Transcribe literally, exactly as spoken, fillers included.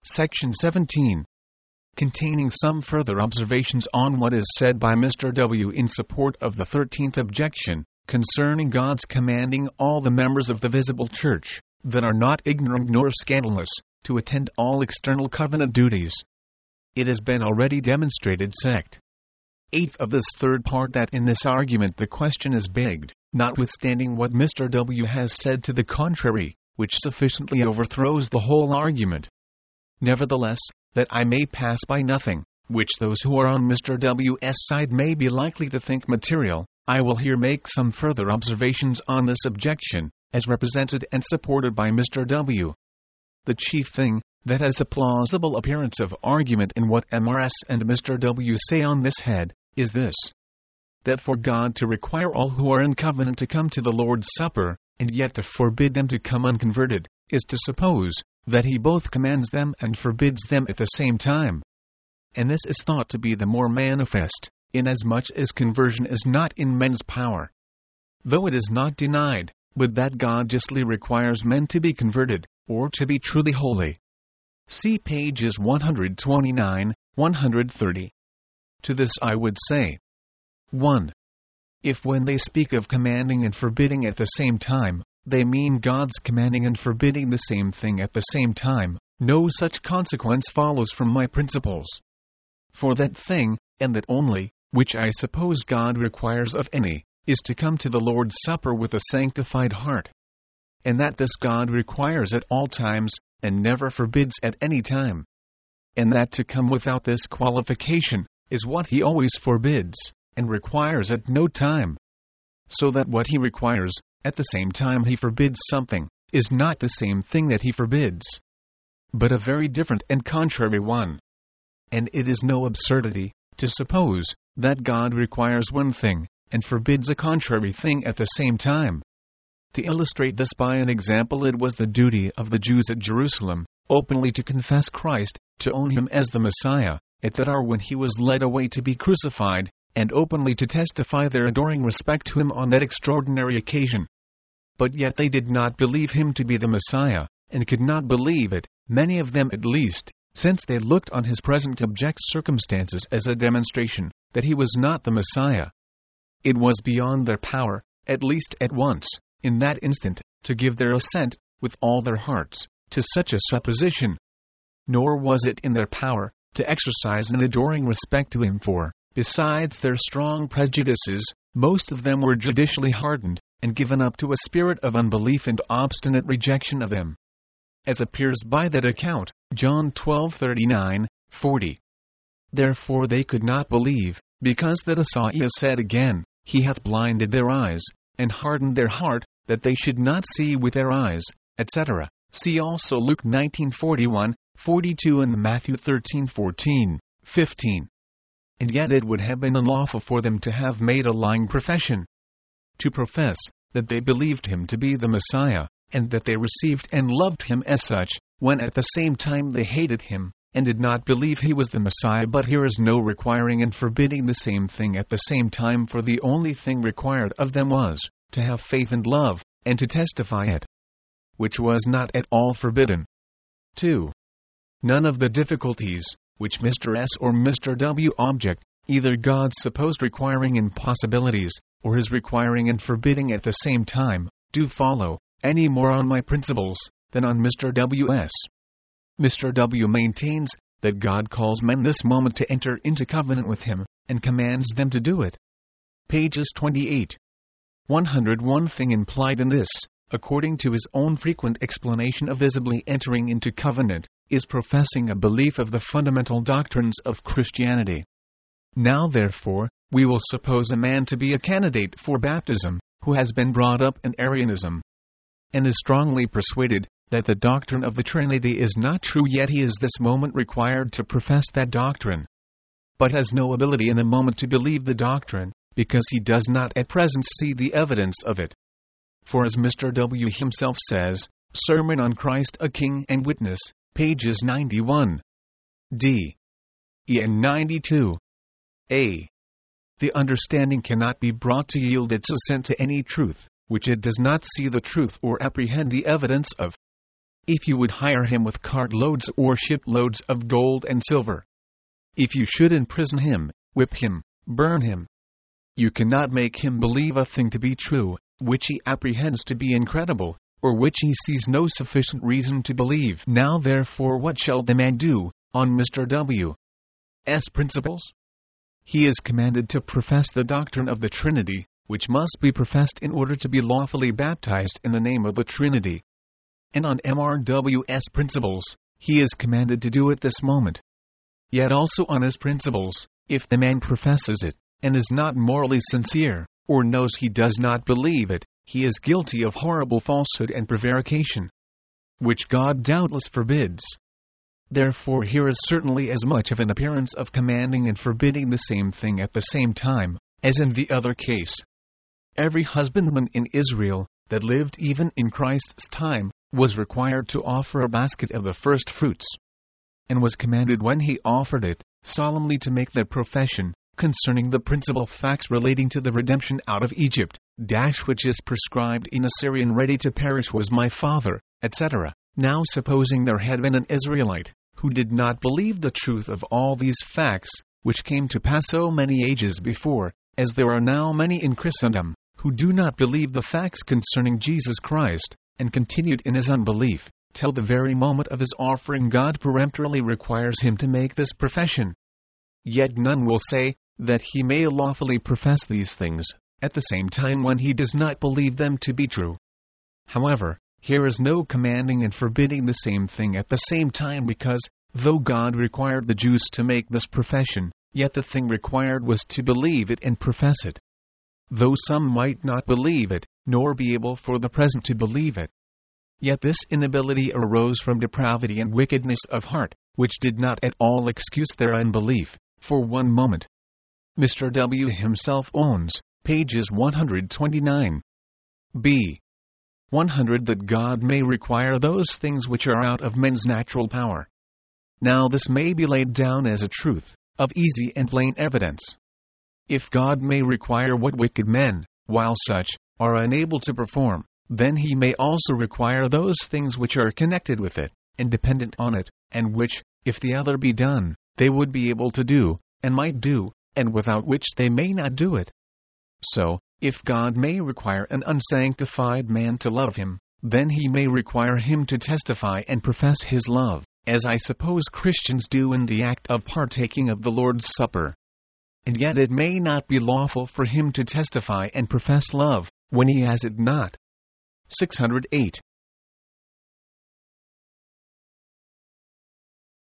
Section seventeen. Containing some further observations on what is said by Mister W. in support of the thirteenth objection, concerning God's commanding all the members of the visible church, that are not ignorant nor scandalous, to attend all external covenant duties. It has been already demonstrated, sect. eighth of this third part, that in this argument the question is begged, notwithstanding what Mister W. has said to the contrary, which sufficiently overthrows the whole argument. Nevertheless, that I may pass by nothing, which those who are on Mister W.'s side may be likely to think material, I will here make some further observations on this objection, as represented and supported by Mister W. The chief thing, that has a plausible appearance of argument in what M R S and Mister W. say on this head, is this: that for God to require all who are in covenant to come to the Lord's Supper, and yet to forbid them to come unconverted, is to suppose that he both commands them and forbids them at the same time. And this is thought to be the more manifest, inasmuch as conversion is not in men's power. Though it is not denied, but that God justly requires men to be converted, or to be truly holy. See pages one twenty-nine, one thirty. To this I would say: one. If when they speak of commanding and forbidding at the same time, they mean God's commanding and forbidding the same thing at the same time, no such consequence follows from my principles. For that thing, and that only, which I suppose God requires of any, is to come to the Lord's Supper with a sanctified heart. And that this God requires at all times, and never forbids at any time. And that to come without this qualification, is what he always forbids, and requires at no time. So that what he requires, at the same time he forbids something, is not the same thing that he forbids, but a very different and contrary one. And it is no absurdity to suppose that God requires one thing, and forbids a contrary thing at the same time. To illustrate this by an example, it was the duty of the Jews at Jerusalem, openly to confess Christ, to own him as the Messiah, at that hour when he was led away to be crucified, and openly to testify their adoring respect to him on that extraordinary occasion. But yet they did not believe him to be the Messiah, and could not believe it, many of them at least, since they looked on his present abject circumstances as a demonstration that he was not the Messiah. It was beyond their power, at least at once, in that instant, to give their assent, with all their hearts, to such a supposition. Nor was it in their power to exercise an adoring respect to him, for, besides their strong prejudices, most of them were judicially hardened, and given up to a spirit of unbelief and obstinate rejection of him. As appears by that account, John twelve thirty-nine, forty. Therefore they could not believe, because that Isaiah said again, He hath blinded their eyes, and hardened their heart, that they should not see with their eyes, et cetera. See also Luke nineteen forty-one, forty-two and Matthew thirteen fourteen, fifteen. And yet it would have been unlawful for them to have made a lying profession. To profess that they believed him to be the Messiah, and that they received and loved him as such, when at the same time they hated him, and did not believe he was the Messiah. But here is no requiring and forbidding the same thing at the same time, for the only thing required of them was, to have faith and love, and to testify it, which was not at all forbidden. two. None of the difficulties, which Mister S or Mister W object, either God's supposed requiring impossibilities, or his requiring and forbidding at the same time, do follow, any more on my principles, than on Mister W.'s. Mister W maintains, that God calls men this moment to enter into covenant with him, and commands them to do it. Pages twenty-eight. one oh one thing implied in this, according to his own frequent explanation of visibly entering into covenant, is professing a belief of the fundamental doctrines of Christianity. Now therefore, we will suppose a man to be a candidate for baptism, who has been brought up in Arianism, and is strongly persuaded that the doctrine of the Trinity is not true, yet he is this moment required to profess that doctrine, but has no ability in the moment to believe the doctrine, because he does not at present see the evidence of it. For as Mister W himself says, Sermon on Christ a King and Witness, pages ninety-one. D. E and ninety-two. A. The understanding cannot be brought to yield its assent to any truth, which it does not see the truth or apprehend the evidence of. if you would hire him with cartloads or shiploads of gold and silver. If you should imprison him, whip him, burn him. You cannot make him believe a thing to be true, which he apprehends to be incredible, or which he sees no sufficient reason to believe. Now therefore what shall the man do, on Mister W 's principles? He is commanded to profess the doctrine of the Trinity, which must be professed in order to be lawfully baptized in the name of the Trinity. And on M R W's principles, he is commanded to do it this moment. Yet also on his principles, if the man professes it, and is not morally sincere, or knows he does not believe it, he is guilty of horrible falsehood and prevarication, which God doubtless forbids. Therefore here is certainly as much of an appearance of commanding and forbidding the same thing at the same time, as in the other case. Every husbandman in Israel, that lived even in Christ's time, was required to offer a basket of the first fruits, and was commanded when he offered it, solemnly to make the profession, concerning the principal facts relating to the redemption out of Egypt, dash which is prescribed in Assyrian ready to perish was my father, et cetera. Now supposing there had been an Israelite, who did not believe the truth of all these facts, which came to pass so many ages before, as there are now many in Christendom, who do not believe the facts concerning Jesus Christ, and continued in his unbelief, till the very moment of his offering God peremptorily requires him to make this profession. Yet none will say, that he may lawfully profess these things, at the same time when he does not believe them to be true. However, here is no commanding and forbidding the same thing at the same time because, though God required the Jews to make this profession, yet the thing required was to believe it and profess it. Though some might not believe it, nor be able for the present to believe it. Yet this inability arose from depravity and wickedness of heart, which did not at all excuse their unbelief, for one moment. Mister W himself owns, pages one hundred twenty-nine b one hundred that God may require those things which are out of men's natural power. Now this may be laid down as a truth, of easy and plain evidence. If God may require what wicked men, while such, are unable to perform, then he may also require those things which are connected with it, and dependent on it, and which, if the other be done, they would be able to do, and might do, and without which they may not do it. So, if God may require an unsanctified man to love him, then he may require him to testify and profess his love, as I suppose Christians do in the act of partaking of the Lord's Supper. And yet it may not be lawful for him to testify and profess love, when he has it not. six hundred eight